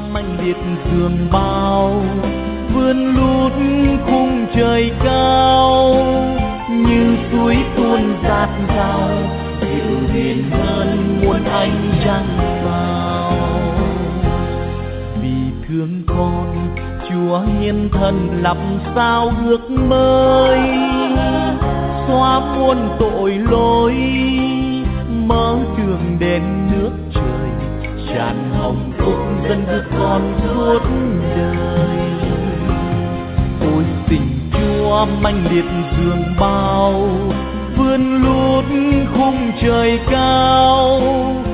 manh liệt dường bao, vươn lút khung trời cao như suối tuôn dạt dào, dịu hiền hơn muôn ánh trăng sao. Vì thương con, Chúa hiến thân lập sao ước mới, xóa muôn tội lỗi, mở đường đến nước trời, tràn hồng phúc dân nước con suốt đời. Ôi tình Chúa manh liệt dường bao, vươn lút khung trời cao